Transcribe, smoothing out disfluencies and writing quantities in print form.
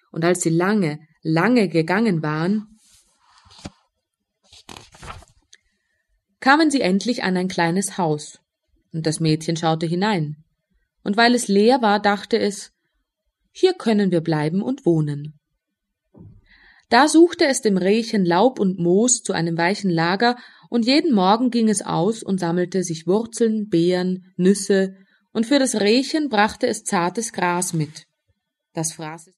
und als sie lange, lange gegangen waren, kamen sie endlich an ein kleines Haus, und das Mädchen schaute hinein, und weil es leer war, dachte es, hier können wir bleiben und wohnen. Da suchte es dem Rehchen Laub und Moos zu einem weichen Lager, und jeden Morgen ging es aus und sammelte sich Wurzeln, Beeren, Nüsse, und für das Rehchen brachte es zartes Gras mit. Das fraß es